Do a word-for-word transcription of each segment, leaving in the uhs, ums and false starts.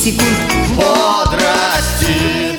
секунд. Бодрости.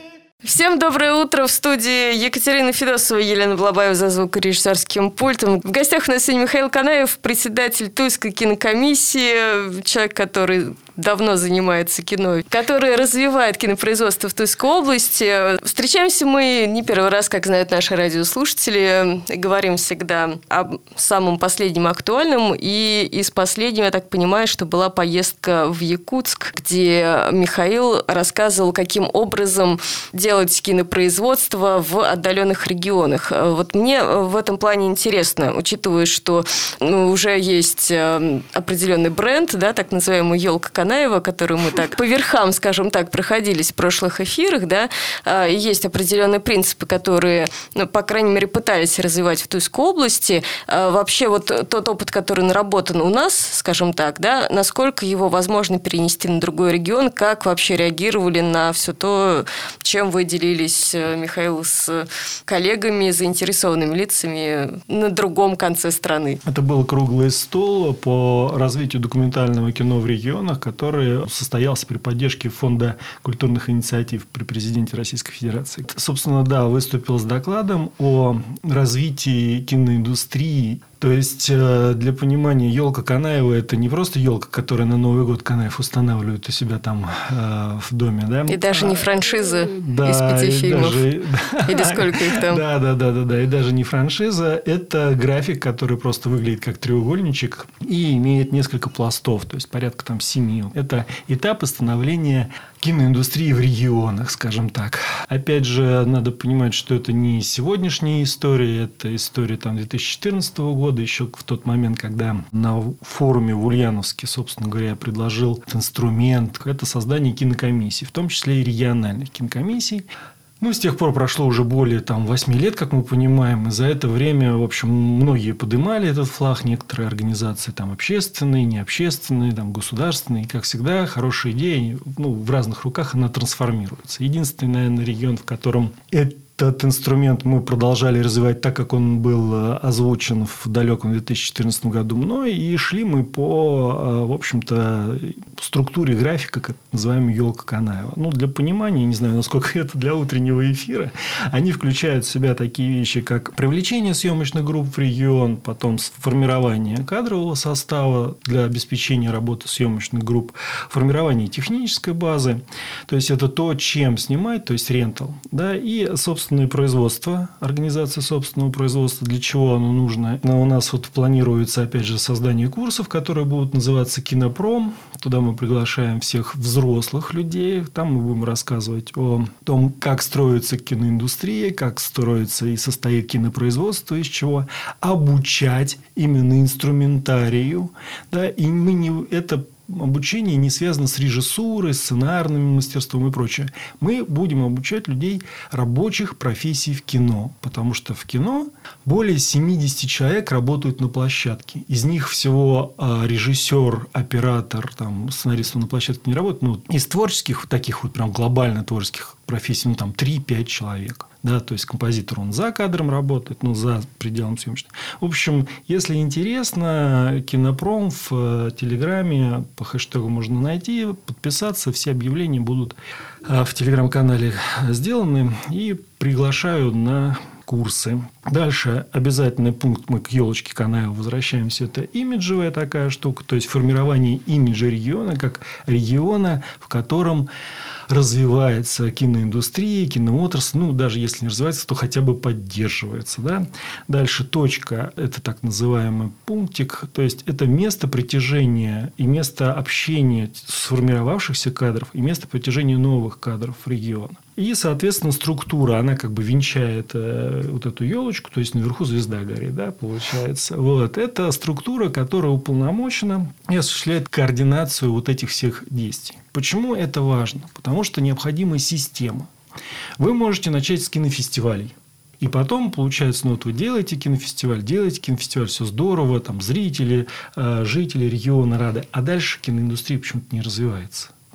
Всем доброе утро. В студии Екатерина Федосова, Елена Блабаева за звукорежиссерским пультом. В гостях у нас сегодня Михаил Канаев, председатель Тульской кинокомиссии, человек, который давно занимается кино, который развивает кинопроизводство в Тульской области. Встречаемся мы не первый раз, как знают наши радиослушатели. Говорим всегда о самом последнем актуальном. И из последнего, я так понимаю, что была поездка в Якутск, где Михаил рассказывал, каким образом делать кинопроизводство в отдаленных регионах. Вот мне в этом плане интересно, учитывая, что ну, уже есть определенный бренд, да, так называемый «Елка Канаева», который мы так по верхам, скажем так, проходились в прошлых эфирах, да, и есть определенные принципы, которые, ну, по крайней мере, пытались развивать в Тульской области. Вообще вот тот опыт, который наработан у нас, скажем так, да, насколько его возможно перенести на другой регион, как вообще реагировали на все то, чем вы делились, Михаил, с коллегами, заинтересованными лицами на другом конце страны? Это был круглый стол по развитию документального кино в регионах, который состоялся при поддержке Фонда культурных инициатив при президенте Российской Федерации. Собственно, да, выступил с докладом о развитии киноиндустрии. То есть, для понимания, елка Канаева – это не просто елка, которую на Новый год Канаев устанавливает у себя там э, в доме, да? И даже не франшиза да, из пяти фильмов. Даже... Или сколько их там? Да, да, да, да, да. И даже не франшиза. Это график, который просто выглядит как треугольничек и имеет несколько пластов, то есть порядка там семи. Это этапы становления киноиндустрии в регионах, скажем так. Опять же, надо понимать, что это не сегодняшняя история, это история там две тысячи четырнадцатого года, еще в тот момент, когда на форуме в Ульяновске, собственно говоря, я предложил этот инструмент. Это создание кинокомиссий, в том числе и региональных кинокомиссий. Ну, с тех пор прошло уже более там, восьми лет, как мы понимаем, и за это время, в общем, многие поднимали этот флаг, некоторые организации там общественные, необщественные, там, государственные, и, как всегда, хорошая идея, ну, в разных руках она трансформируется. Единственный, наверное, регион, в котором это Этот инструмент мы продолжали развивать так, как он был озвучен в далеком две тысячи четырнадцатом году мной. И шли мы по, в общем-то, структуре графика, как называемая елка Канаева. Ну, для понимания, не знаю, насколько это для утреннего эфира, они включают в себя такие вещи, как привлечение съемочных групп в регион, потом формирование кадрового состава для обеспечения работы съемочных групп, формирование технической базы. То есть, это то, чем снимать, то есть, рентал. Да, и, собственно, собственное производство, организация собственного производства, для чего оно нужно. Но у нас вот планируется, опять же, создание курсов, которые будут называться «Кинопром». Туда мы приглашаем всех взрослых людей. Там мы будем рассказывать о том, как строится киноиндустрия, как строится и состоит кинопроизводство, из чего обучать именно инструментарию. Да, и мы не... это обучение не связано с режиссурой, сценарным мастерством и прочее. Мы будем обучать людей рабочих профессий в кино. Потому что в кино более семьдесят человек работают на площадке. Из них всего режиссер, оператор, там, сценарист на площадке не работает. Ну, из творческих, таких вот прям глобально творческих профессий, ну, там, три-пять человек. Да, то есть, композитор, он за кадром работает, ну, за пределом съемочного. В общем, если интересно, Кинопром в Телеграме по хэштегу можно найти, подписаться. Все объявления будут в Телеграм-канале сделаны. И приглашаю на курсы. Дальше обязательный пункт, мы к елочке Канаева возвращаемся, это имиджевая такая штука, то есть формирование имиджа региона, как региона, в котором развивается киноиндустрия, киноотрасль, ну, даже если не развивается, то хотя бы поддерживается. Да? Дальше точка – это так называемый пунктик, то есть, это место притяжения и место общения сформировавшихся кадров и место притяжения новых кадров в регион. И, соответственно, структура, она как бы венчает э, вот эту елочку, то есть, наверху звезда горит, да, получается. Вот. Это структура, которая уполномочена и осуществляет координацию вот этих всех действий. Почему это важно? Потому что необходима система. Вы можете начать с кинофестивалей. И потом, получается, ну, вот вы делаете кинофестиваль, делаете кинофестиваль, все здорово, там зрители, э, жители региона рады. А дальше киноиндустрия почему-то не развивается.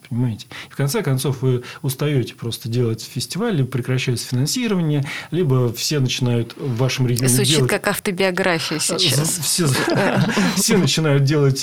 понимаете? И в конце концов вы устаете просто делать фестиваль, либо прекращается финансирование, либо все начинают в вашем регионе Звучит делать... как автобиография сейчас. Все, все начинают делать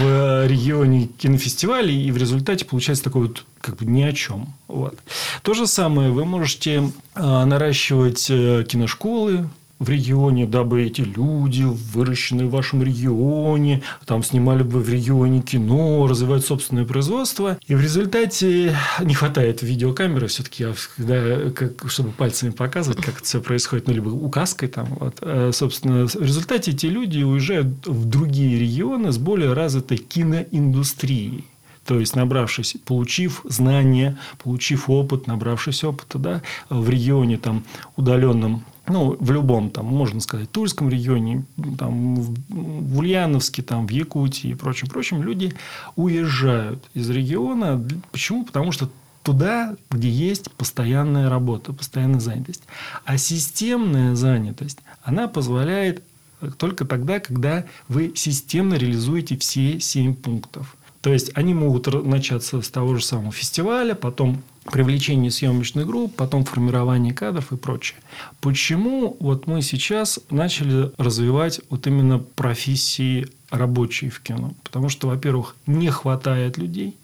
в регионе кинофестивали, и в результате получается такой вот как бы ни о чем. Вот. То же самое вы можете наращивать киношколы в регионе, дабы эти люди, выращенные в вашем регионе, там снимали бы в регионе кино, развивать собственное производство. И в результате не хватает видеокамеры все-таки, когда, как, чтобы пальцами показывать, как это все происходит, ну, либо указкой там. Вот. Собственно, в результате эти люди уезжают в другие регионы с более развитой киноиндустрией. То есть, набравшись, получив знания, получив опыт, набравшись опыта, да, в регионе там, удаленном, ну, в любом, там, можно сказать, Тульском регионе, там, в Ульяновске, там, в Якутии и прочем, прочем, люди уезжают из региона. Почему? Потому что туда, где есть постоянная работа, постоянная занятость. А системная занятость, она позволяет только тогда, когда вы системно реализуете все семь пунктов. То есть, они могут начаться с того же самого фестиваля, потом привлечение съемочных групп, потом формирование кадров и прочее. Почему вот мы сейчас начали развивать вот именно профессии рабочие в кино? Потому что, во-первых, не хватает людей.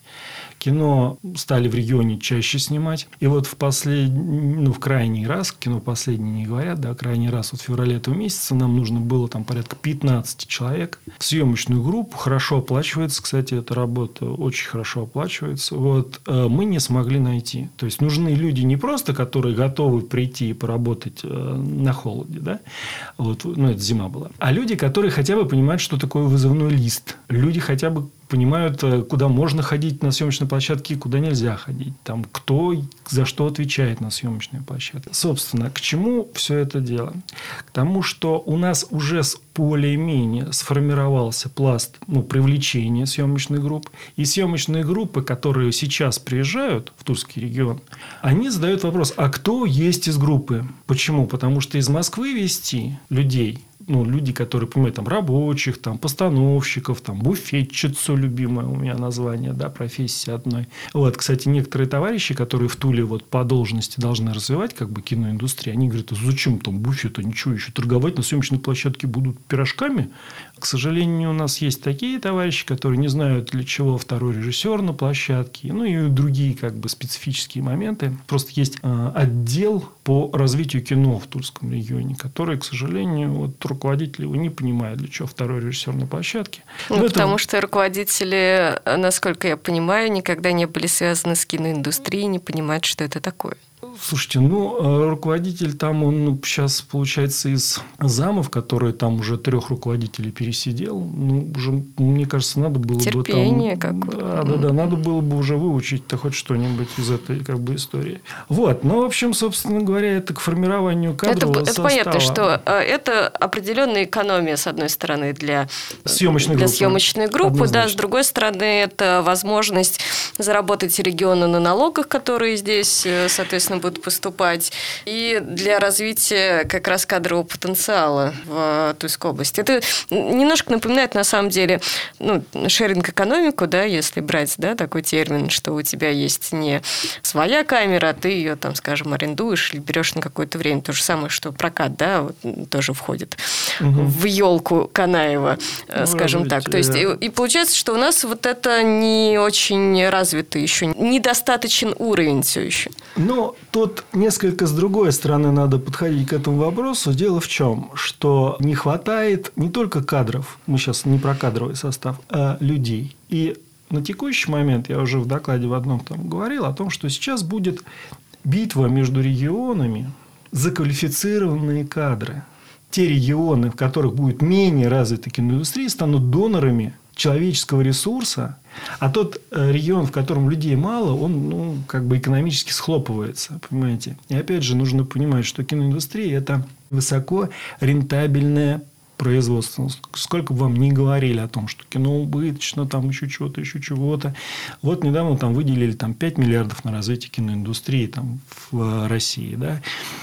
Кино стали в регионе чаще снимать. И вот в последний, ну, в крайний раз, кино последний не говорят, да, крайний раз вот в феврале этого месяца нам нужно было там порядка пятнадцать человек. Съемочную группу хорошо оплачивается, кстати, эта работа очень хорошо оплачивается. Вот мы не смогли найти. То есть, нужны люди не просто, которые готовы прийти и поработать на холоде, да, вот, ну, это зима была, а люди, которые хотя бы понимают, что такое вызывной лист. Люди хотя бы понимают, куда можно ходить на съемочной площадке и куда нельзя ходить. Там, кто за что отвечает на съемочной площадке. Собственно, к чему все это дело? К тому, что у нас уже более-менее сформировался пласт, ну, привлечения съемочных групп. И съемочные группы, которые сейчас приезжают в Тульский регион, они задают вопрос, а кто есть из группы? Почему? Потому что из Москвы везти людей, ну, люди, которые, понимают, там, рабочих, там, постановщиков, там, буфетчицу, любимое у меня название, да, профессия одной. Вот, кстати, некоторые товарищи, которые в Туле вот по должности должны развивать, как бы, киноиндустрию, они говорят, а зачем там буфета, ничего, еще торговать на съемочной площадке будут пирожками? К сожалению, у нас есть такие товарищи, которые не знают, для чего второй режиссер на площадке, ну, и другие, как бы, специфические моменты. Просто есть э, отдел по развитию кино в Тульском регионе, который, к сожалению, вот, руководители его не понимают, для чего второй режиссер на площадке. Ну, это... Потому что руководители, насколько я понимаю, никогда не были связаны с киноиндустрией, не понимают, что это такое. Слушайте, ну, руководитель там, он, ну, сейчас, получается, из замов, которые там уже трех руководителей пересидел, ну, уже, мне кажется, надо было Терпение бы там... какое-то. Да, да, да, надо было бы уже выучить-то хоть что-нибудь из этой, как бы, истории. Вот, ну, в общем, собственно говоря, это к формированию кадрового это, состава. Это понятно, что это определенная экономия, с одной стороны, для съемочной для группы, съемочной группы, однозначно. Да, с другой стороны, это возможность заработать региону на налогах, которые здесь, соответственно, будут поступать, и для развития как раз кадрового потенциала в Тульской области. Это немножко напоминает, на самом деле, ну, шеринг-экономику, да, если брать, да, такой термин, что у тебя есть не своя камера, а ты ее, там, скажем, арендуешь или берешь на какое-то время. То же самое, что прокат, да, вот, тоже входит угу. в елку Канаева, ну, скажем так. То есть, и, и получается, что у нас вот это не очень развито еще, недостаточен уровень все еще. Но тут несколько с другой стороны надо подходить к этому вопросу. Дело в чем, что не хватает не только кадров, мы сейчас не про кадровый состав, а людей. И на текущий момент, я уже в докладе в одном там говорил о том, что сейчас будет битва между регионами за квалифицированные кадры. Те регионы, в которых будет менее развита киноиндустрия, станут донорами человеческого ресурса, а тот регион, в котором людей мало, он, ну, как бы экономически схлопывается, понимаете. И опять же нужно понимать, что киноиндустрия – это высоко рентабельное производство. Сколько бы вам ни говорили о том, что кино убыточно, там еще чего-то, еще чего-то. Вот недавно там выделили там, пять миллиардов на развитие киноиндустрии там, в России, да,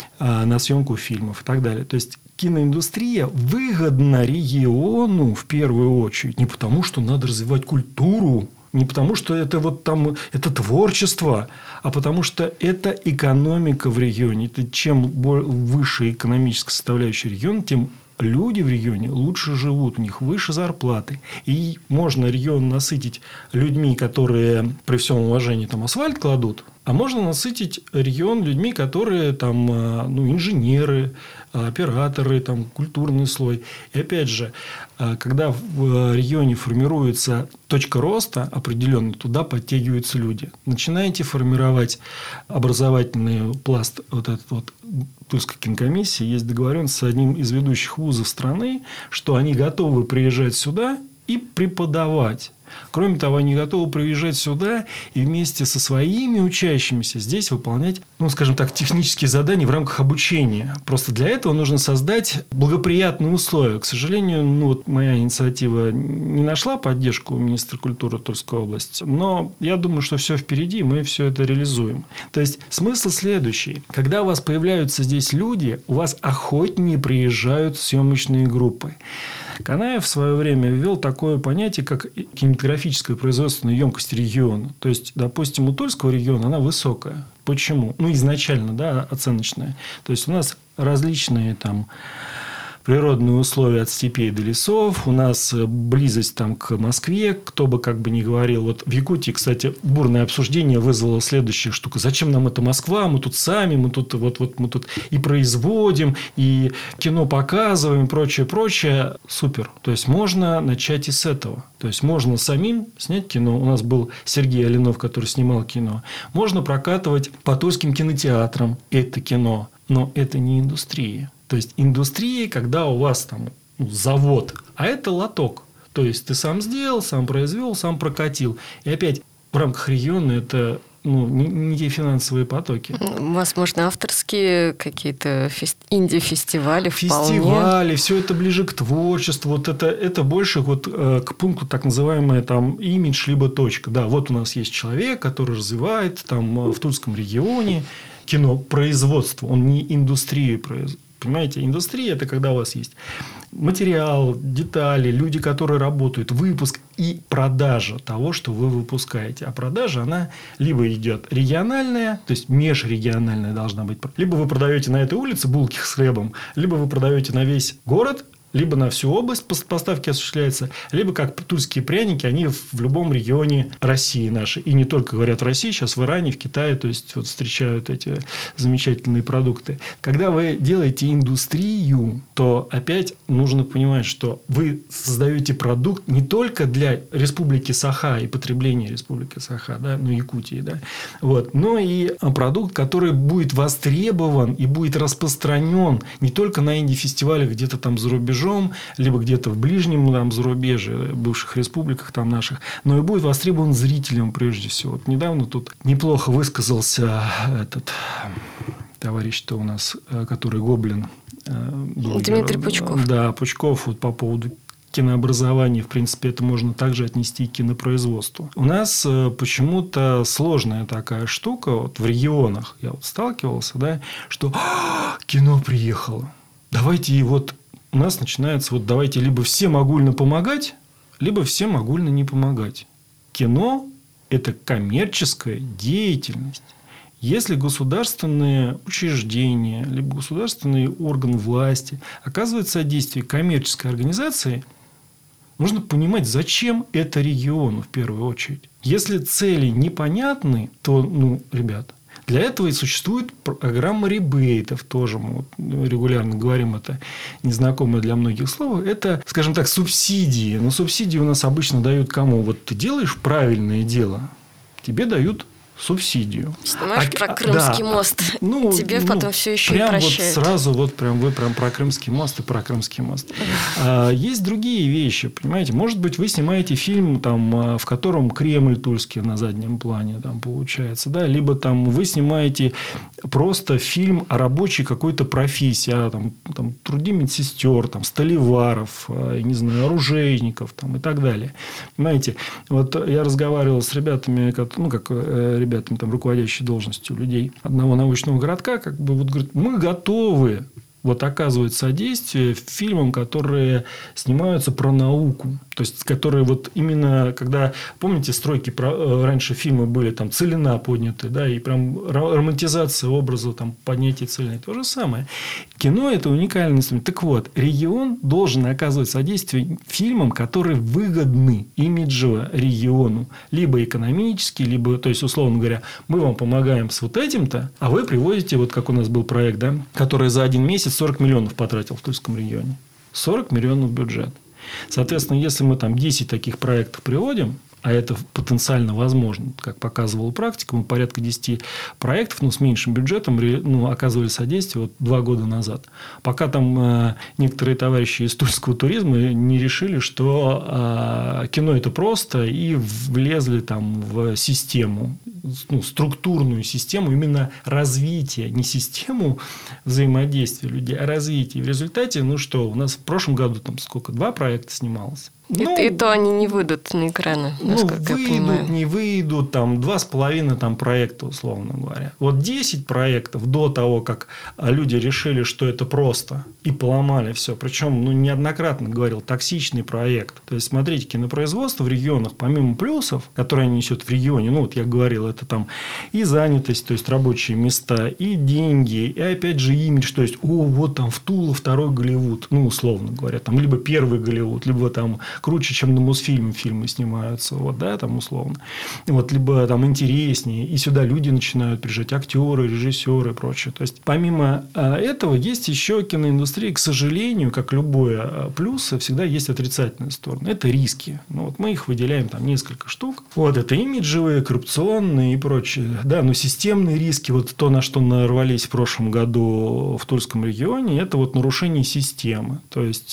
на съемку фильмов и так далее. То есть, киноиндустрия выгодна региону в первую очередь. Не потому, что надо развивать культуру. Не потому, что это вот там это творчество, а потому что это экономика в регионе. Это чем выше экономическая составляющая региона, тем люди в регионе лучше живут, у них выше зарплаты. И можно регион насытить людьми, которые при всем уважении там асфальт кладут, а можно насытить регион людьми, которые там, ну, инженеры, операторы, там, культурный слой. И опять же, когда в регионе формируется точка роста определенная, туда подтягиваются люди. Начинаете формировать образовательный пласт вот этот вот Тульской кинокомиссии, есть договоренность с одним из ведущих вузов страны, что они готовы приезжать сюда и преподавать. Кроме того, они готовы приезжать сюда и вместе со своими учащимися здесь выполнять, ну, скажем так, технические задания в рамках обучения. Просто для этого нужно создать благоприятные условия. К сожалению, ну, вот моя инициатива не нашла поддержку министра культуры Тульской области, но я думаю, что все впереди, мы все это реализуем. То есть, смысл следующий. Когда у вас появляются здесь люди, у вас охотнее приезжают съемочные группы. Канаев в свое время ввел такое понятие, как кинематографическая производственная емкость региона. То есть, допустим, у Тульского региона она высокая. Почему? Ну, изначально, да, оценочная. То есть, у нас различные там природные условия от степей до лесов. У нас близость там, к Москве. Кто бы как бы ни говорил. Вот в Якутии, кстати, бурное обсуждение вызвало следующая штука. Зачем нам эта Москва? Мы тут сами, мы тут, вот, вот, мы тут и производим, и кино показываем, и прочее, прочее. Супер. То есть, можно начать и с этого. То есть, можно самим снять кино. У нас был Сергей Алинов, который снимал кино. Можно прокатывать по тульским кинотеатрам это кино. Но это не индустрия. То есть, индустрия, когда у вас там завод, а это лоток. То есть, ты сам сделал, сам произвел, сам прокатил. И опять, в рамках региона это ну, не, не те финансовые потоки. Возможно, авторские какие-то фест... инди-фестивали вполне. Фестивали, все это ближе к творчеству. Вот это, это больше вот, э, к пункту так называемое там, имидж либо точка. Да, вот у нас есть человек, который развивает там, в Тульском регионе кинопроизводство. Он не индустрию производит. Понимаете, индустрия – это когда у вас есть материал, детали, люди, которые работают, выпуск и продажа того, что вы выпускаете. А продажа, она либо идет региональная, то есть межрегиональная должна быть, либо вы продаете на этой улице булки с хлебом, либо вы продаете на весь город, либо на всю область поставки осуществляются, либо как тульские пряники, они в любом регионе России нашей. И не только, говорят, в России, сейчас в Иране, в Китае, то есть, вот встречают эти замечательные продукты. Когда вы делаете индустрию, то опять нужно понимать, что вы создаете продукт не только для Республики Саха и потребления Республики Саха, да, ну, Якутии, да, вот, но и продукт, который будет востребован и будет распространен не только на инди-фестивалях где-то там за рубежом, либо где-то в ближнем там, зарубежье, бывших республиках там, наших, но и будет востребован зрителям прежде всего. Вот недавно тут неплохо высказался этот товарищ-то у нас, который Гоблин. Дмитрий Пучков. Да, Пучков вот по поводу кинообразования, в принципе, это можно также отнести к кинопроизводству. У нас почему-то сложная такая штука вот в регионах, я вот сталкивался, да, что кино приехало. Давайте вот у нас начинается вот давайте либо всем огульно помогать, либо всем огульно не помогать. Кино – это коммерческая деятельность. Если государственные учреждения, либо государственный орган власти оказывает содействие коммерческой организации, нужно понимать, зачем это региону в первую очередь. Если цели непонятны, то, ну, ребята, для этого и существует программа ребейтов, тоже мы регулярно говорим, это незнакомое для многих слово. Это, скажем так, субсидии. Но субсидии у нас обычно дают кому? Вот ты делаешь правильное дело, тебе дают субсидию. Снимаешь а, про Крымский да, мост. Ну, тебе ну, потом все еще прям и прощают. Вот сразу вот прям вы прям про Крымский мост и про Крымский мост. А, есть другие вещи, понимаете? Может быть, вы снимаете фильм, там, в котором Кремль Тульский на заднем плане там, получается. Да? Либо там, вы снимаете просто фильм о рабочей какой-то профессии. О там, там, труде медсестер, там, столеваров, не знаю, оружейников там, и так далее. Понимаете? Вот я разговаривал с ребятами, ну, как ребятами, там, руководящей должностью людей одного научного городка, как бы вот говорят, мы готовы вот оказывает содействие фильмам, которые снимаются про науку. То есть, которые вот именно, когда, помните, стройки про, раньше фильмы были, там, целина подняты, да, и прям романтизация образа, там, поднятие целины. То же самое. Кино – это уникальный инструмент. Так вот, регион должен оказывать содействие фильмам, которые выгодны имиджево региону. Либо экономически, либо, то есть, условно говоря, мы вам помогаем с вот этим-то, а вы привозите, вот как у нас был проект, да, который за один месяц сорок миллионов потратил в Тульском регионе. сорок миллионов бюджет. Соответственно, если мы там десять таких проектов приводим, а это потенциально возможно, как показывала практика, мы порядка десяти проектов, ну, с меньшим бюджетом, ну, оказывали содействие вот два года назад. Пока там э, некоторые товарищи из тульского туризма не решили, что э, кино – это просто, и влезли там в систему, ну, структурную систему именно развития, не систему взаимодействия людей, а развития. И в результате, ну что, у нас в прошлом году там сколько, два проекта снималось. Ну, и, и то они не выйдут на экраны, насколько ну, выйдут, я понимаю. Не выйдут, там, два с половиной там, проекта, условно говоря. Вот десять проектов до того, как люди решили, что это просто, и поломали все. Причем, ну, неоднократно говорил, токсичный проект. То есть, смотрите, кинопроизводство в регионах, помимо плюсов, которые они несут в регионе, ну, вот я говорил, это там и занятость, то есть, рабочие места, и деньги, и, опять же, имидж. То есть, о, вот там в Тула второй Голливуд, ну, условно говоря, там, либо первый Голливуд, либо там круче, чем на Мосфильме фильмы снимаются, вот, да, там условно. Вот, либо там интереснее. И сюда люди начинают приезжать, актеры, режиссеры и прочее. То есть, помимо этого, есть еще киноиндустрия, к сожалению, как любое плюсы, всегда есть отрицательная сторона. Это риски. Ну, вот мы их выделяем там несколько штук. Вот, это имиджевые, коррупционные и прочее. Да, но системные риски, вот то, на что нарвались в прошлом году в Тульском регионе, это вот нарушение системы. То есть,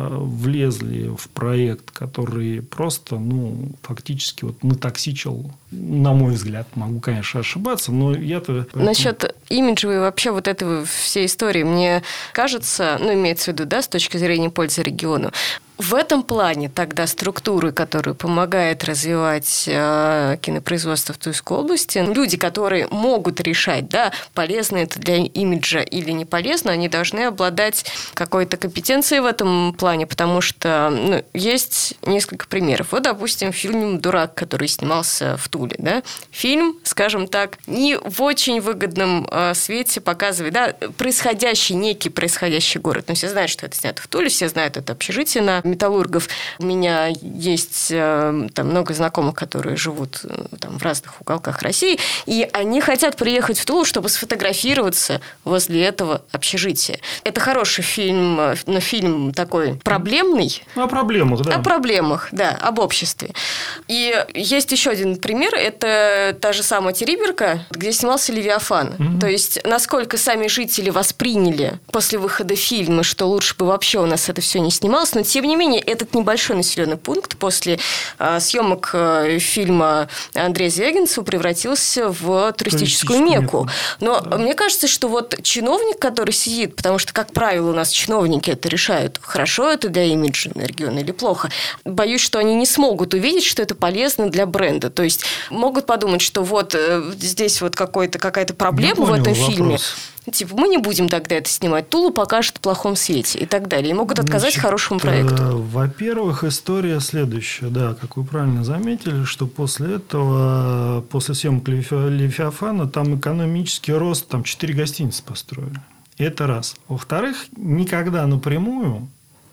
влезли в проект, который просто, ну, фактически вот натоксичил, на мой взгляд, могу, конечно, ошибаться, но я-то... Поэтому... Насчет имиджевой вообще вот этой всей истории, мне кажется, ну, имеется в виду, да, с точки зрения пользы региону, в этом плане тогда структуры, которые помогают развивать э, кинопроизводство в Тульской области, люди, которые могут решать, да, полезно это для имиджа или не полезно, они должны обладать какой-то компетенцией в этом плане, потому что, ну, есть несколько примеров. Вот, допустим, фильм «Дурак», который снимался в Туле, да, фильм, скажем так, не в очень выгодном э, свете показывает, да, происходящий, некий происходящий город. Но все знают, что это снято в Туле, все знают это общежитие на металлургов. У меня есть там много знакомых, которые живут там в разных уголках России, и они хотят приехать в Тулу, чтобы сфотографироваться возле этого общежития. Это хороший фильм, но фильм такой проблемный. О проблемах, да. О проблемах, да, об обществе. И есть еще один пример, это та же самая Териберка, где снимался «Левиафан». Mm-hmm. То есть, насколько сами жители восприняли после выхода фильма, что лучше бы вообще у нас это все не снималось, но тем не менее, этот небольшой населенный пункт после э, съемок э, фильма Андрея Звягинцева превратился в туристическую мекку. Но да. Мне кажется, что вот чиновник, который сидит, потому что, как правило, у нас чиновники это решают, хорошо это для имиджа региона или плохо, боюсь, что они не смогут увидеть, что это полезно для бренда. То есть, могут подумать, что вот э, здесь вот какой-то, какая-то проблема в этом вопрос. Фильме. Типа, мы не будем тогда это снимать, Тулу покажет в плохом свете и так далее. И могут отказать Значит, хорошему проекту. Э, во-первых, история следующая. Да, как вы правильно заметили, что после этого, после съемок «Левиафана», там экономический рост, там четыре гостиницы построили. Это раз. Во-вторых, никогда напрямую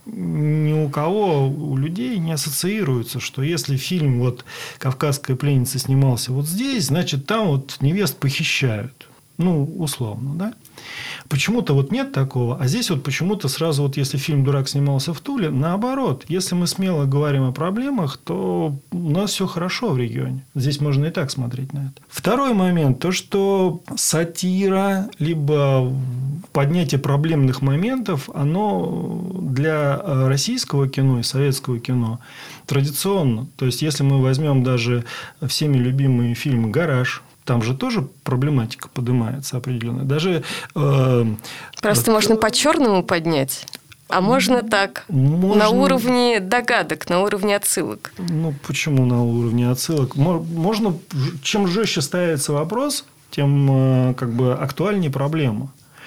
ни у кого, у людей не ассоциируется, что если фильм вот «Кавказская пленница» снимался вот здесь, значит, там вот невест похищают. Ну, условно, да? Почему-то вот нет такого, а здесь вот почему-то сразу вот если фильм «Дурак» снимался в Туле, наоборот, если мы смело говорим о проблемах, то у нас все хорошо в регионе. Здесь можно и так смотреть на это. Второй момент, то, что сатира, либо поднятие проблемных моментов, оно для российского кино и советского кино традиционно. То есть, если мы возьмем даже всеми любимые фильмы «Гараж», там же тоже проблематика поднимается определенная. Даже, э, Просто э, можно по-черному поднять. А можно так, можно... на уровне догадок, на уровне отсылок. Ну, почему на уровне отсылок? Можно, чем жестче ставится вопрос, тем как бы актуальнее проблема.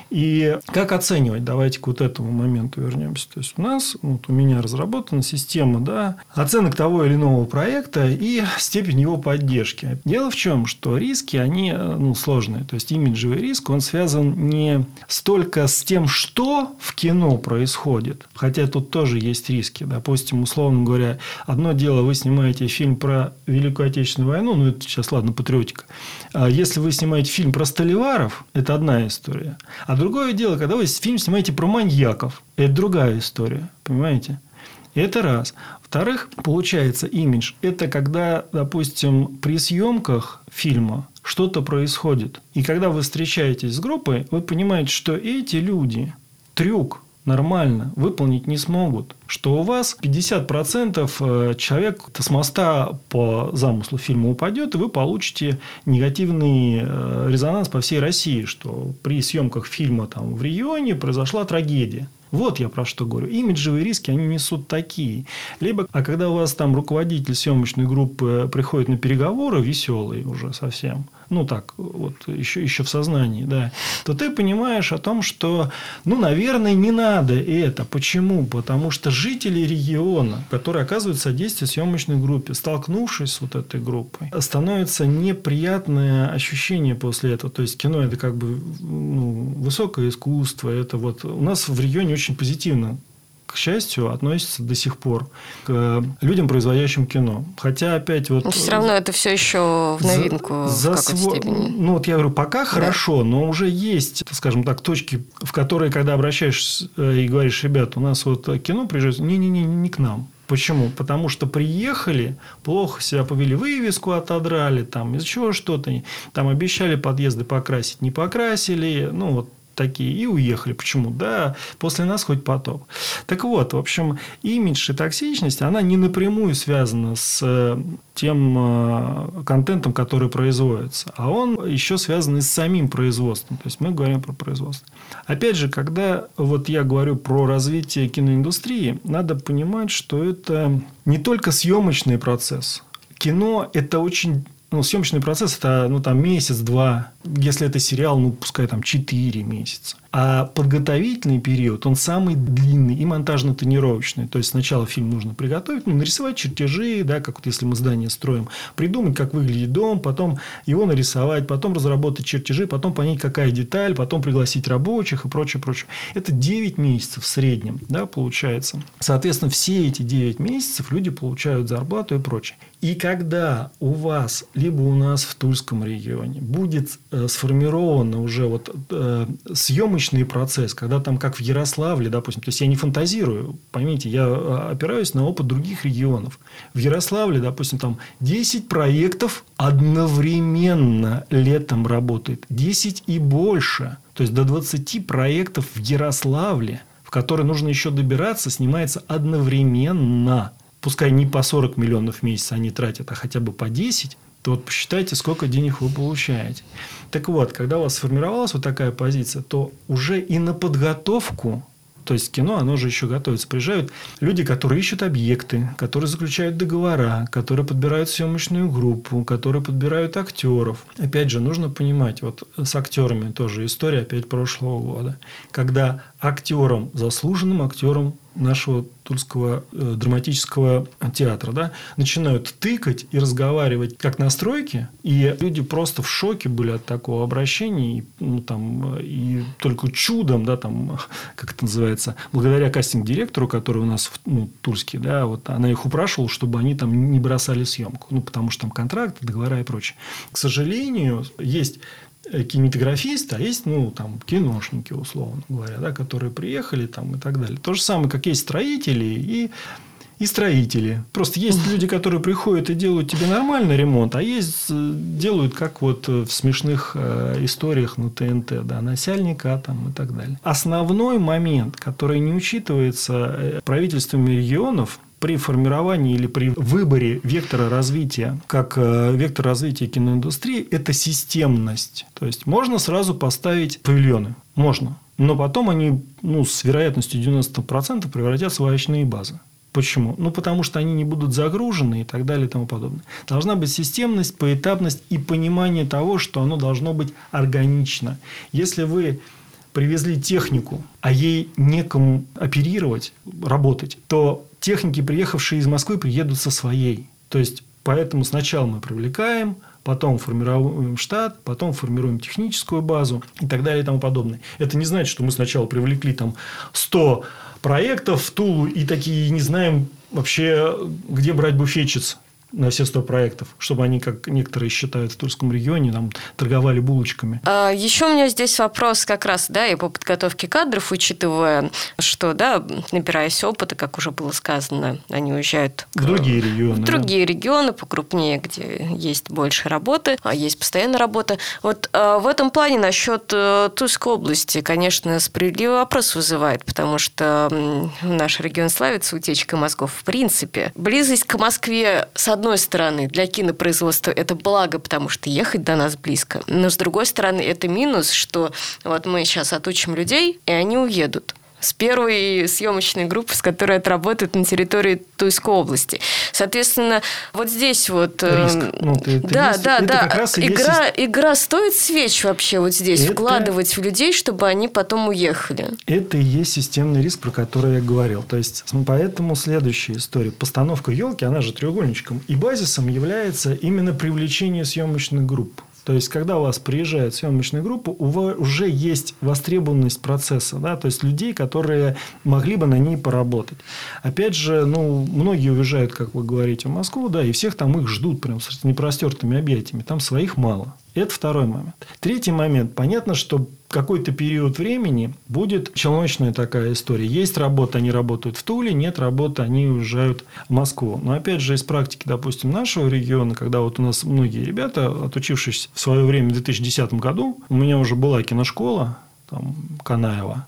И как оценивать? Давайте к вот этому моменту вернемся. То есть, у нас, вот у меня разработана система, да, оценок того или иного проекта и степень его поддержки. Дело в чем, что риски, они ну, сложные. То есть, имиджевый риск, он связан не столько с тем, что в кино происходит, хотя тут тоже есть риски. Допустим, условно говоря, одно дело, вы снимаете фильм про Великую Отечественную войну, ну, это сейчас, ладно, патриотика. А если вы снимаете фильм про столеваров, это одна история. А другое дело, когда вы фильм снимаете про маньяков, это другая история, понимаете? Это раз. Во-вторых, получается, имидж – это когда, допустим, при съемках фильма что-то происходит. И когда вы встречаетесь с группой, вы понимаете, что эти люди трюк нормально выполнить не смогут. Что у вас пятьдесят процентов человек с моста по замыслу фильма упадет, и вы получите негативный резонанс по всей России, что при съемках фильма там, в регионе произошла трагедия. Вот я про что говорю. Имиджевые риски, они несут такие. Либо, а когда у вас там руководитель съемочной группы приходит на переговоры, веселый уже совсем, ну так, вот еще, еще в сознании, да, то ты понимаешь о том, что, ну, наверное, не надо это. Почему? Потому что жители региона, которые оказывают содействие съемочной группе, столкнувшись с вот этой группой, становится неприятное ощущение после этого. То есть, кино – это как бы ну, высокое искусство. Это вот у нас в регионе очень позитивно, к счастью, относится до сих пор к людям, производящим кино. Хотя, опять вот... Но все равно это все еще в новинку за, в за какой-то сво... степени. Ну, вот я говорю, пока да. Хорошо, но уже есть, скажем так, точки, в которые, когда обращаешься и говоришь, ребят, у нас вот кино приезжает, не-не-не, не к нам. Почему? Потому что приехали, плохо себя повели, вывеску отодрали, там, из-за чего что-то. Там обещали подъезды покрасить, не покрасили, ну, вот. Такие и уехали. Почему? Да, после нас хоть потоп. Так вот, в общем, имидж и токсичность, она не напрямую связана с тем контентом, который производится, а он еще связан и с самим производством. То есть, мы говорим про производство. Опять же, когда вот я говорю про развитие киноиндустрии, надо понимать, что это не только съемочный процесс. Кино – это очень... Ну, съемочный процесс – это ну, там, месяц-два. Если это сериал, ну, пускай там четыре месяца. А подготовительный период, он самый длинный и монтажно-тонировочный. То есть, сначала фильм нужно приготовить, ну, нарисовать чертежи, да, как вот если мы здание строим, придумать, как выглядит дом, потом его нарисовать, потом разработать чертежи, потом понять, какая деталь, потом пригласить рабочих и прочее, прочее. Это девять месяцев в среднем, да, получается. Соответственно, все эти девять месяцев люди получают зарплату и прочее. И когда у вас, либо у нас в Тульском регионе будет э, сформирован уже вот, э, съемочный процесс, когда там, как в Ярославле, допустим, то есть, я не фантазирую, поймите, я опираюсь на опыт других регионов. В Ярославле, допустим, там десять проектов одновременно летом работает. десять и больше. То есть, до двадцати проектов в Ярославле, в которые нужно еще добираться, снимается одновременно. Пускай не по сорок миллионов в месяц они тратят, а хотя бы по десять, то вот посчитайте, сколько денег вы получаете. Так вот, когда у вас сформировалась вот такая позиция, то уже и на подготовку, то есть кино, оно же еще готовится. Приезжают люди, которые ищут объекты, которые заключают договора, которые подбирают съемочную группу, которые подбирают актеров. Опять же, нужно понимать, вот с актерами тоже история опять прошлого года, когда актерам, заслуженным актерам нашего Тульского э, драматического театра, да, начинают тыкать и разговаривать как на стройке, и люди просто в шоке были от такого обращения, и, ну, там, и только чудом, да, там, как это называется, благодаря кастинг-директору, который у нас ну, тульский, да, вот, она их упрашивала, чтобы они там не бросали съемку, ну, потому что там контракты, договора и прочее. К сожалению, есть кинематографисты, а есть, ну, там, киношники, условно говоря, да, которые приехали там, и так далее. То же самое, как есть строители и, и строители. Просто есть люди, которые приходят и делают тебе нормальный ремонт, а есть делают, как вот в смешных э, историях на ТНТ, да, насяльника там, и так далее. Основной момент, который не учитывается правительствами регионов, при формировании или при выборе вектора развития, как вектор развития киноиндустрии, это системность. То есть, можно сразу поставить павильоны. Можно. Но потом они ну, с вероятностью девяносто процентов превратятся в овощные базы. Почему? Ну, потому что они не будут загружены и так далее и тому подобное. Должна быть системность, поэтапность и понимание того, что оно должно быть органично. Если вы привезли технику, а ей некому оперировать, работать, то техники, приехавшие из Москвы, приедут со своей. То есть, поэтому сначала мы привлекаем, потом формируем штат, потом формируем техническую базу и так далее и тому подобное. Это не значит, что мы сначала привлекли там сто проектов в Тулу и такие не знаем вообще, где брать буфетчиц на все сто проектов, чтобы они, как некоторые считают в Тульском регионе, там, торговали булочками. А еще у меня здесь вопрос как раз, да, и по подготовке кадров, учитывая, что, да, набираясь опыта, как уже было сказано, они уезжают в другие регионы. В другие да. регионы, покрупнее, где есть больше работы, а есть постоянная работа. Вот а, в этом плане насчет а, Тульской области, конечно, справедливый вопрос вызывает, потому что м, наш регион славится утечкой мозгов в принципе. Близость к Москве, с одной С одной стороны, для кинопроизводства это благо, потому что ехать до нас близко. Но с другой стороны, это минус, что вот мы сейчас отучим людей, и они уедут с первой съемочной группы, с которой отработают на территории Тульской области. Соответственно, вот здесь вот... Риск. Ну, ты, ты да, есть, да, да. Игра, есть... игра стоит свеч вообще вот здесь это... вкладывать в людей, чтобы они потом уехали. Это и есть системный риск, про который я говорил. То есть, поэтому следующая история. Постановка елки, она же треугольничком, и базисом является именно привлечение съемочных групп. То есть, когда у вас приезжает съемочная группа, у вас уже есть востребованность процесса, да, то есть людей, которые могли бы на ней поработать. Опять же, ну, многие уезжают, как вы говорите, в Москву, да, и всех там их ждут прям с непростертыми объятиями. Там своих мало. Это второй момент. Третий момент. Понятно, что какой-то период времени будет челночная такая история. Есть работа, они работают в Туле, нет работы, они уезжают в Москву. Но, опять же, из практики, допустим, нашего региона, когда вот у нас многие ребята, отучившись в свое время в две тысячи десятом году, у меня уже была киношкола, там, Канаева.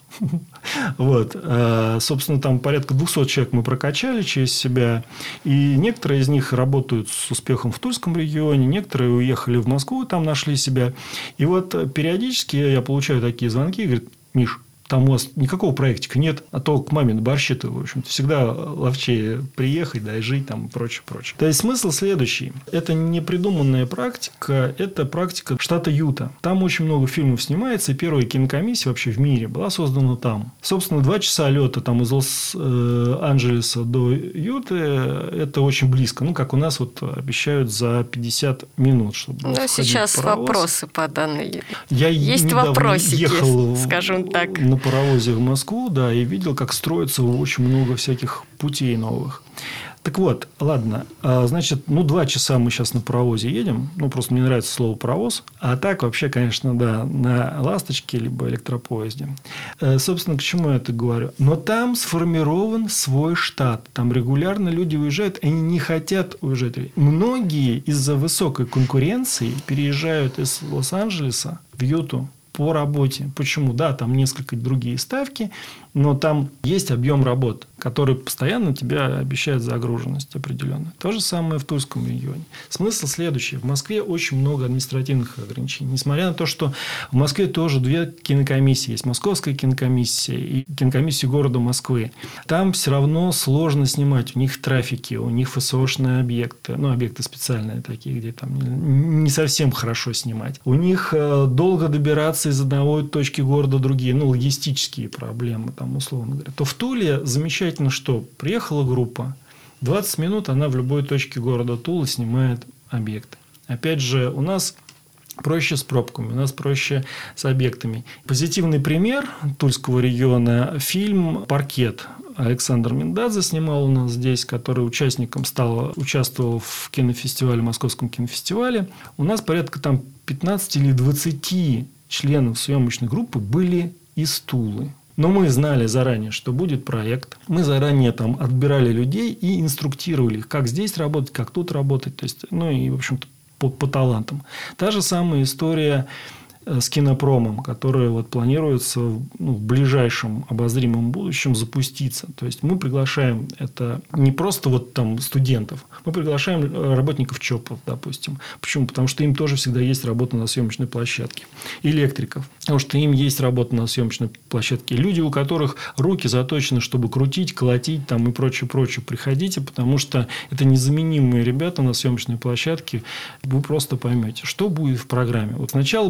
Вот. Собственно, там порядка двухсот человек мы прокачали через себя. И некоторые из них работают с успехом в Тульском регионе, некоторые уехали в Москву, там нашли себя. И вот периодически я получаю такие звонки и говорят: Миш, там у вас никакого проектика нет, а то к маме на борщи-то, в общем-то, всегда ловчее приехать, да, и жить там и прочее, прочее. То есть, смысл следующий. Это не придуманная практика, это практика штата Юта. Там очень много фильмов снимается, и первая кинокомиссия вообще в мире была создана там. Собственно, два часа лета там из Лос-Анджелеса до Юты, это очень близко. Ну, как у нас вот обещают за пятьдесят минут, чтобы ну, сейчас вопросы по данной. Я Есть вопросики, ехал скажем так. На паровозе в Москву, да, и видел, как строится очень много всяких путей новых. Так вот, ладно, значит, ну, два часа мы сейчас на паровозе едем, ну, просто мне нравится слово паровоз, а так вообще, конечно, да, на ласточке либо электропоезде. Собственно, к чему я это говорю? Но там сформирован свой штат, там регулярно люди уезжают, они не хотят уезжать. Многие из-за высокой конкуренции переезжают из Лос-Анджелеса в Юту по работе. Почему? Да, там несколько другие ставки, но там есть объем работ, который постоянно тебе обещает загруженность определенную. То же самое в Тульском регионе. Смысл следующий. В Москве очень много административных ограничений. Несмотря на то, что в Москве тоже две кинокомиссии. Есть Московская кинокомиссия и кинокомиссия города Москвы. Там все равно сложно снимать. У них трафики, у них ФСОшные объекты. Ну, объекты специальные такие, где там не совсем хорошо снимать. У них долго добираться из одной точки города в другие. Ну, логистические проблемы там, условно говоря. То в Туле замечательно, что приехала группа, двадцать минут она в любой точке города Тула снимает объекты. Опять же, у нас проще с пробками, у нас проще с объектами. Позитивный пример Тульского региона – фильм «Паркет». Александр Миндадзе снимал у нас здесь, который участником стал, участвовал в кинофестивале, Московском кинофестивале. У нас порядка там пятнадцать или двадцать членов съемочной группы были из Тулы. Но мы знали заранее, что будет проект. Мы заранее там отбирали людей и инструктировали их, как здесь работать, как тут работать. То есть, ну и, в общем-то, по, по талантам. Та же самая история с кинопромом, которая вот планируется ну, в ближайшем обозримом будущем запуститься. То есть, мы приглашаем это не просто вот там студентов, мы приглашаем работников ЧОПов, допустим. Почему? Потому что им тоже всегда есть работа на съемочной площадке. Электриков. Потому что им есть работа на съемочной площадке. Люди, у которых руки заточены, чтобы крутить, колотить там, и прочее, прочее. Приходите, потому что это незаменимые ребята на съемочной площадке. Вы просто поймете, что будет в программе. Вот сначала планировалось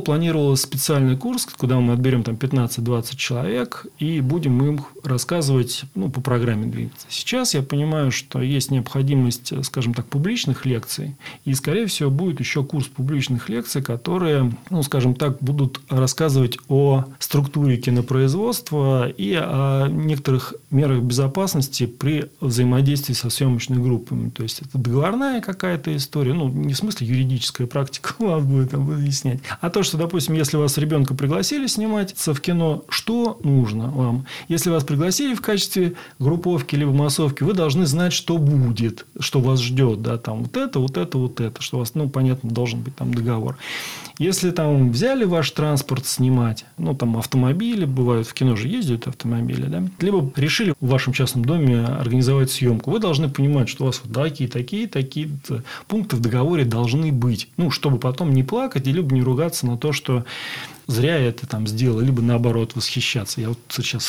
сделал специальный курс, куда мы отберем там пятнадцать-двадцать человек и будем им рассказывать, ну, по программе двигаться. Сейчас я понимаю, что есть необходимость, скажем так, публичных лекций. И, скорее всего, будет еще курс публичных лекций, которые, ну, скажем так, будут рассказывать о структуре кинопроизводства и о некоторых мерах безопасности при взаимодействии со съемочными группами. То есть, это договорная какая-то история, ну, не в смысле юридическая практика вам будет там объяснять, а то, что, допустим, если вас ребенка пригласили сниматься в кино, что нужно вам? Если вас пригласили в качестве групповки либо массовки, вы должны знать, что будет, что вас ждет, да, там вот это, вот это, вот это, что у вас, ну, понятно, должен быть там договор. Если там взяли ваш транспорт снимать, ну, там автомобили, бывают в кино же ездят автомобили, да, либо решили в вашем частном доме организовать съемку, вы должны понимать, что у вас вот такие, такие, такие пункты в договоре должны быть, ну, чтобы потом не плакать, либо не ругаться на то, что зря я это там сделал, либо наоборот восхищаться. Я вот сейчас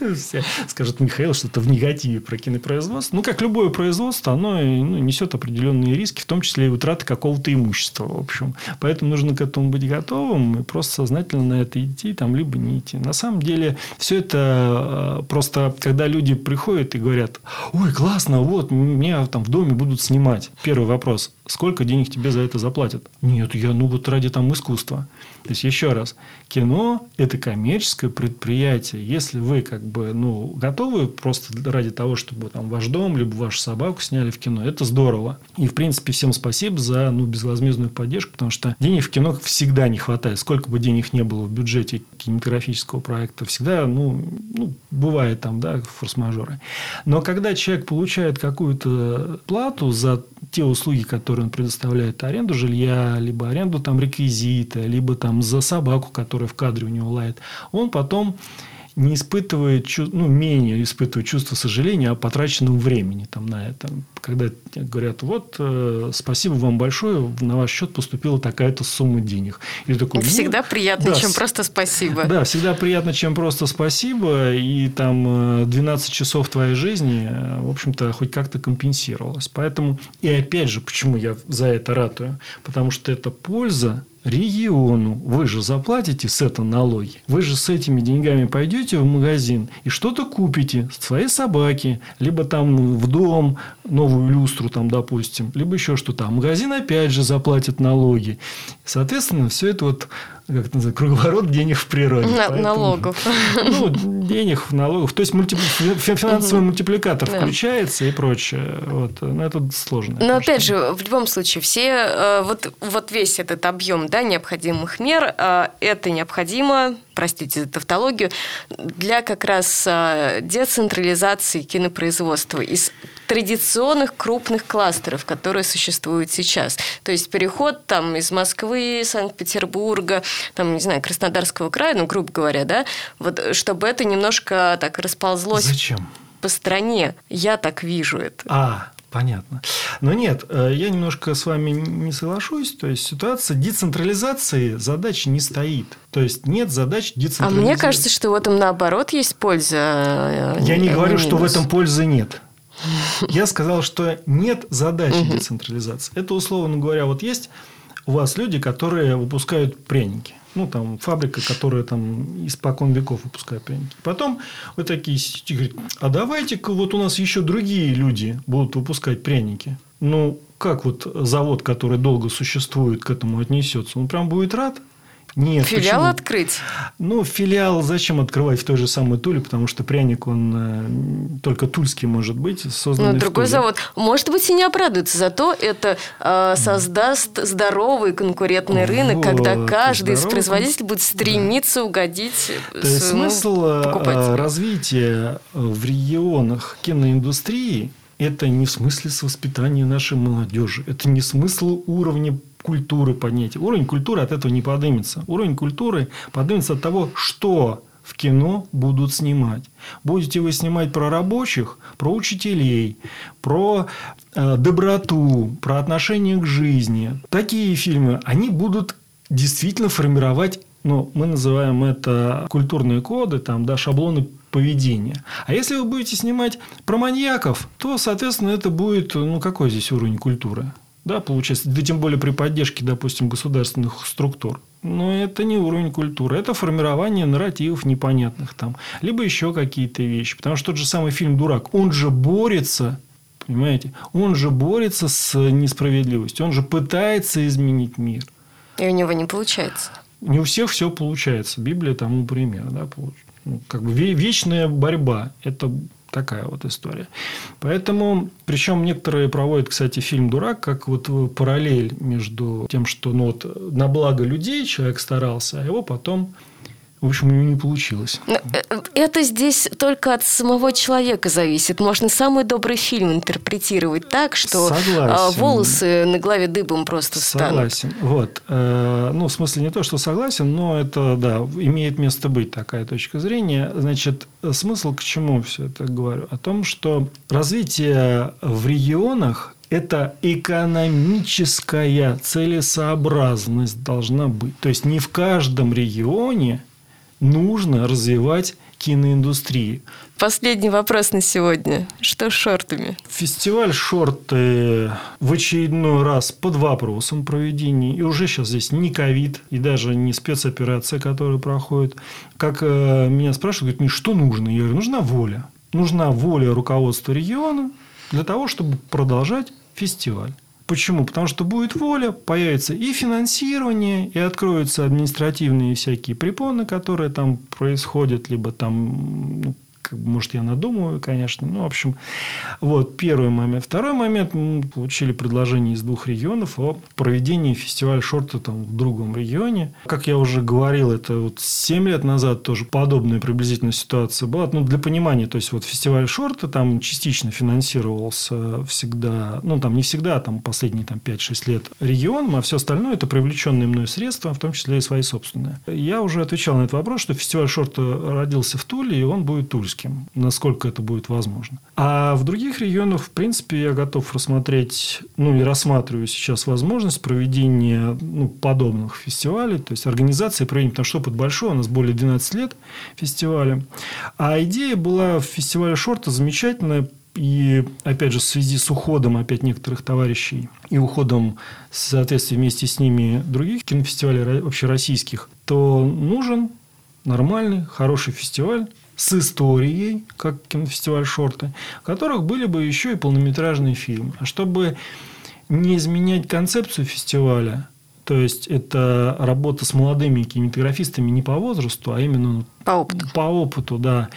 скажет Михаил, что это в негативе про кинопроизводство. Ну, как любое производство, оно, ну, несет определенные риски, в том числе и утраты какого-то имущества, в общем. Поэтому нужно к этому быть готовым и просто сознательно на это идти, там, либо не идти. На самом деле, все это просто, когда люди приходят и говорят: ой, классно, вот, меня там в доме будут снимать. Первый вопрос: сколько денег тебе за это заплатят? Нет, я, ну, вот ради там искусства. То есть, еще раз, кино – это коммерческое предприятие. Если вы, как бы, ну, готовы просто ради того, чтобы там ваш дом либо вашу собаку сняли в кино, это здорово. И, в принципе, всем спасибо за, ну, безвозмездную поддержку, потому что денег в кино всегда не хватает. Сколько бы денег не было в бюджете кинематографического проекта, всегда, ну, ну бывает там, да, форс-мажоры. Но когда человек получает какую-то плату за те услуги, которые он предоставляет, аренду жилья, либо аренду там реквизита, либо там за собаку, которая в кадре у него лает, он потом не испытывает, ну, менее испытывает чувство сожаления о потраченном времени там, на это. Когда говорят: вот, э, спасибо вам большое, на ваш счет поступила такая-то сумма денег. И такой, ну, всегда приятно, да, чем просто спасибо. Да, всегда приятно, чем просто спасибо. И там двенадцать часов твоей жизни, в общем-то, хоть как-то компенсировалось. Поэтому, и опять же, почему я за это ратую? Потому что это польза региону. Вы же заплатите с этого налоги. Вы же с этими деньгами пойдете в магазин и что-то купите своей собаке, либо там в дом новую люстру, там, допустим, либо еще что-то. А магазин опять же заплатит налоги. Соответственно, все это вот, как это называется, круговорот денег в природе. На, Поэтому, налогов. Ну, денег, налогов. То есть, мульти... финансовый мультипликатор да. включается и прочее. Вот. Но это сложно. Но, опять же, в любом случае, все, вот, вот весь этот объем, да, необходимых мер, это необходимо, простите за тавтологию, для как раз децентрализации кинопроизводства из традиционных крупных кластеров, которые существуют сейчас. То есть, переход там из Москвы, Санкт-Петербурга, там, не знаю, Краснодарского края, ну, грубо говоря, да, вот, чтобы это немножко так расползлось. Зачем? По стране. Я так вижу это. А, понятно. Но нет, я немножко с вами не соглашусь. То есть, ситуация децентрализации задачи не стоит. То есть, нет задач децентрализации. А мне кажется, что в этом, наоборот, есть польза. Я не говорю, что в этом пользы нет. Я сказал, что нет задачи угу. децентрализации. Это, условно говоря, вот есть у вас люди, которые выпускают пряники. Ну, там, фабрика, которая там испокон веков выпускает пряники. Потом вы такие сидите и говорите: а давайте-ка вот у нас еще другие люди будут выпускать пряники. Ну, как вот завод, который долго существует, к этому отнесется? Он прям будет рад? Нет. Филиал почему? Открыть? Ну, филиал зачем открывать в той же самой Туле? Потому что пряник, он только тульский может быть, созданный ну, другой в Туле. завод. Может быть, и не обрадуется. Зато это э, создаст здоровый конкурентный рынок, вот, когда каждый из производителей будет стремиться да. угодить То есть, смысл покупателю. Развития в регионах киноиндустрии – это не в смысле с воспитанием нашей молодежи. Это не смысл уровня культуры поднятия. Уровень культуры от этого не поднимется. Уровень культуры поднимется от того, что в кино будут снимать. Будете вы снимать про рабочих, про учителей, про э, доброту, про отношение к жизни. Такие фильмы, они будут действительно формировать, ну, мы называем это культурные коды, там, да, шаблоны поведения. А если вы будете снимать про маньяков, то, соответственно, это будет, ну, какой здесь уровень культуры? Да, получается. Да тем более при поддержке, допустим, государственных структур. Но это не уровень культуры. Это формирование нарративов непонятных там. Либо еще какие-то вещи. Потому что тот же самый фильм «Дурак», он же борется, понимаете, он же борется с несправедливостью. Он же пытается изменить мир. И у него не получается. Не у всех все получается. Библия тому пример. Да, ну, как бы вечная борьба. Это такая вот история. Поэтому, причем некоторые проводят, кстати, фильм «Дурак» как вот параллель между тем, что ну, вот, на благо людей человек старался, а его потом, в общем, у него не получилось. Это здесь только от самого человека зависит. Можно самый добрый фильм интерпретировать так, что согласен. Волосы на голове дыбом просто станут. Согласен. Вот. Ну, в смысле не то, что согласен, но это, да, имеет место быть такая точка зрения. Значит, смысл к чему все это говорю? О том, что развитие в регионах – это экономическая целесообразность должна быть. То есть, не в каждом регионе нужно развивать киноиндустрию. Последний вопрос на сегодня. Что с шортами? Фестиваль «Шорты» в очередной раз под вопросом проведения. И уже сейчас здесь не ковид, и даже не спецоперация, которая проходит. Как э, меня спрашивают, говорят, что нужно? Я говорю, нужна воля. Нужна воля руководства региона для того, чтобы продолжать фестиваль. Почему? Потому что будет воля, появится и финансирование, и откроются административные всякие препоны, которые там происходят, либо там, ну, как бы, может, я надумываю, конечно. Ну, в общем, вот первый момент. Второй момент. Мы получили предложение из двух регионов о проведении фестиваля «Шорты» там, в другом регионе. Как я уже говорил, это вот семь лет назад тоже подобная приблизительная ситуация была. Ну, для понимания, то есть, вот фестиваль «Шорты» там частично финансировался всегда, ну, там не всегда, а там последние там, пять-шесть лет регионом, а все остальное – это привлеченные мной средства, в том числе и свои собственные. Я уже отвечал на этот вопрос, что фестиваль «Шорты» родился в Туле, и он будет тульским. Насколько это будет возможно. А в других регионах, в принципе, я готов рассмотреть, ну, и рассматриваю сейчас возможность проведения ну, подобных фестивалей, то есть организации проведения, потому что опыт большой, у нас более двенадцати лет фестиваля. А идея была в фестивале «Шорты» замечательная. И, опять же, в связи с уходом опять некоторых товарищей и уходом, в соответствии вместе с ними, других кинофестивалей общероссийских, то нужен нормальный, хороший фестиваль с историей, как кинофестиваль «Шорты», в которых были бы еще и полнометражные фильмы. А чтобы не изменять концепцию фестиваля, то есть это работа с молодыми кинематографистами не по возрасту, а именно по опыту, по опыту, да,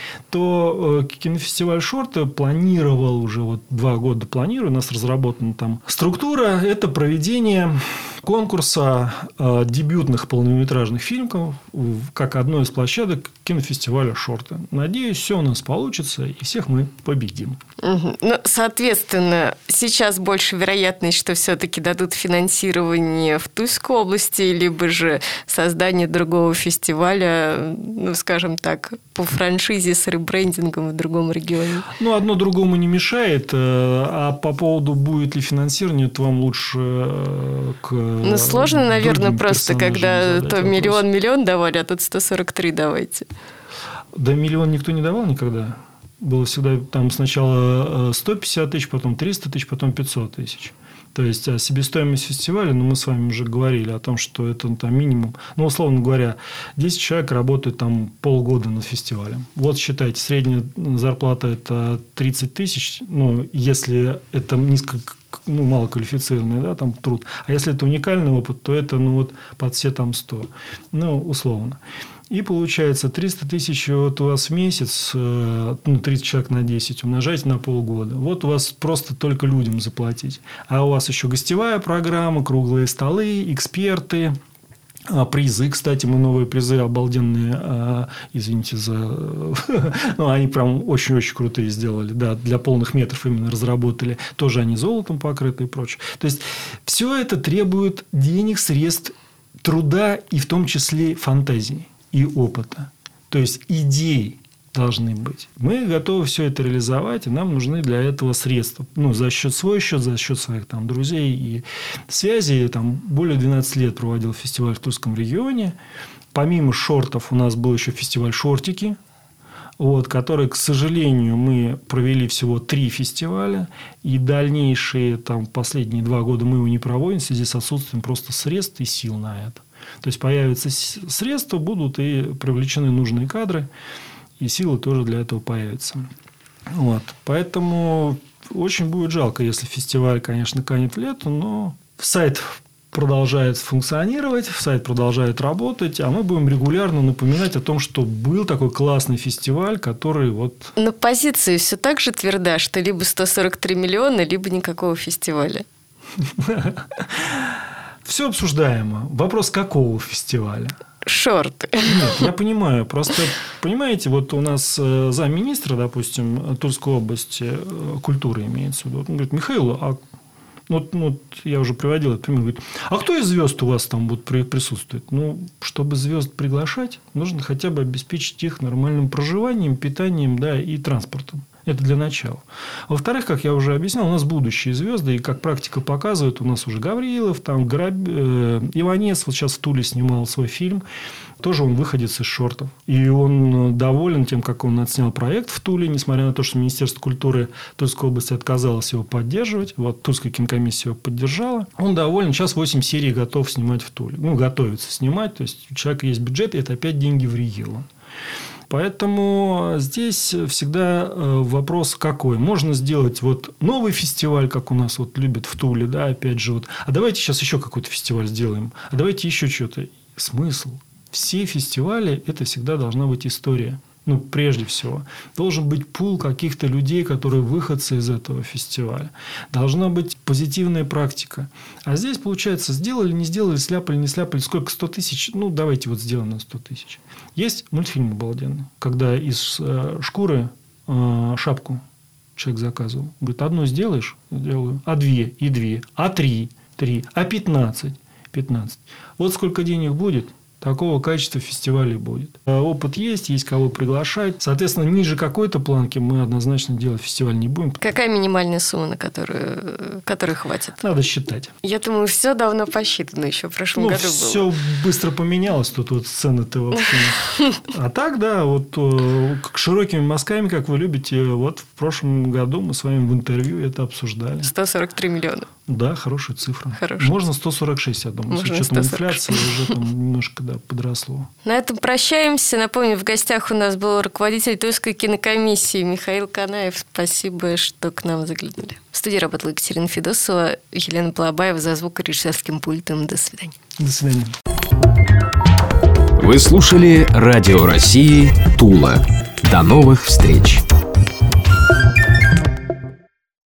то кинофестиваль «Шорты» планировал уже вот два года планирую, у нас разработана там структура, это проведение конкурса э, дебютных полнометражных фильмов как одной из площадок кинофестиваля «Шорты». Надеюсь, все у нас получится, и всех мы победим. Угу. Ну, соответственно, сейчас больше вероятность, что все-таки дадут финансирование в Тульской области, либо же создание другого фестиваля, ну, скажем так, по франшизе с ребрендингом в другом регионе. Ну, одно другому не мешает. А по поводу, будет ли финансирование, это вам лучше к Ну, сложно, наверное, просто, когда то миллион-миллион давали, а тут сто сорок три давайте. Да миллион никто не давал никогда. Было всегда там сначала сто пятьдесят тысяч, потом триста тысяч, потом пятьсот тысяч. То есть, а себестоимость фестиваля, ну, мы с вами уже говорили о том, что это там минимум, ну, условно говоря, десять человек работают там полгода над фестивалем. Вот, считайте, средняя зарплата – это тридцать тысяч, ну, если это низко, ну, малоквалифицированный, да, там труд. А если это уникальный опыт, то это, ну, вот под все там сто. Ну, условно. И получается триста тысяч вот у вас в месяц, ну, тридцать человек на десять, умножайте на полгода. Вот у вас просто только людям заплатить. А у вас еще гостевая программа, круглые столы, эксперты, призы. Кстати, мы новые призы обалденные, извините за... ну, они прям очень-очень крутые сделали. Да, для полных метров именно разработали. Тоже они золотом покрыты и прочее. То есть, все это требует денег, средств, труда и в том числе фантазии и опыта. То есть, идеи должны быть. Мы готовы все это реализовать, и нам нужны для этого средства. Ну, за счет свой счет, за счет своих там, друзей и связей. Там, более двенадцати лет проводил фестиваль в Тульском регионе. Помимо шортов у нас был еще фестиваль «Шортики». вот, который, к сожалению, мы провели всего три фестиваля, и дальнейшие там, последние два года мы его не проводим в связи с отсутствием просто средств и сил на это. То есть, появятся средства, будут и привлечены нужные кадры, и силы тоже для этого появятся. Вот. Поэтому очень будет жалко, если фестиваль, конечно, канет в лету, но сайт продолжает функционировать, сайт продолжает работать, а мы будем регулярно напоминать о том, что был такой классный фестиваль, который вот... Но позиция все так же тверда, что либо сто сорок три миллиона, либо никакого фестиваля. Все обсуждаемо. Вопрос, какого фестиваля? Шорты. Нет, я понимаю. Просто, понимаете, вот у нас замминистра, допустим, Тульской области культуры имеется в виду. Он говорит: Михаил, а вот, вот я уже приводил этот пример. Говорит: а кто из звезд у вас там будет присутствовать? Ну, чтобы звезд приглашать, нужно хотя бы обеспечить их нормальным проживанием, питанием, да, и транспортом. Это для начала. Во-вторых, как я уже объяснял, у нас будущие звезды, и как практика показывает, у нас уже Гаврилов, там, Граб... э, Иванец вот сейчас в Туле снимал свой фильм. Тоже он выходец из шортов. И он доволен тем, как он отснял проект в Туле, несмотря на то, что Министерство культуры Тульской области отказалось его поддерживать. Вот Тульская кинокомиссия его поддержала. Он доволен. Сейчас восемь серий готов снимать в Туле. Ну, готовится снимать. То есть, у человека есть бюджет, и это опять деньги в регион. Поэтому здесь всегда вопрос какой. Можно сделать вот новый фестиваль, как у нас вот любят в Туле, да, опять же. Вот. А давайте сейчас еще какой-то фестиваль сделаем. А давайте еще что-то. Смысл? Все фестивали – это всегда должна быть история. Ну, прежде всего. Должен быть пул каких-то людей, которые выходцы из этого фестиваля. Должна быть позитивная практика. А здесь, получается, сделали, не сделали, сляпали, не сляпали. Сколько? сто тысяч? Ну, давайте вот сделаем на сто тысяч. Есть мультфильм обалденный, когда из э, шкуры э, шапку человек заказывал. Говорит: одну сделаешь? Делаю. А две? И две. А три? Три. А пятнадцать? Пятнадцать. Вот сколько денег будет, такого качества фестиваля будет. Опыт есть, есть кого приглашать. Соответственно, ниже какой-то планки мы однозначно делать фестиваль не будем. Какая минимальная сумма, на которую, которой хватит? Надо считать. Я думаю, все давно посчитано, еще в прошлом ну, году было. Все быстро поменялось, тут вот цены-то вообще. А так, да, вот широкими мазками, как вы любите, вот в прошлом году мы с вами в интервью это обсуждали. сто сорок три миллиона. Да, хорошая цифра. Хорошая. Можно сто сорок шесть, я думаю. Можно с учетом инфляции уже там немножко да, подросло. На этом прощаемся. Напомню, в гостях у нас был руководитель Тульской кинокомиссии Михаил Канаев. Спасибо, что к нам заглянули. В студии работала Екатерина Федосова, Елена Балабаева за звукорежиссерским пультом. До свидания. До свидания. Вы слушали Радио России Тула. До новых встреч.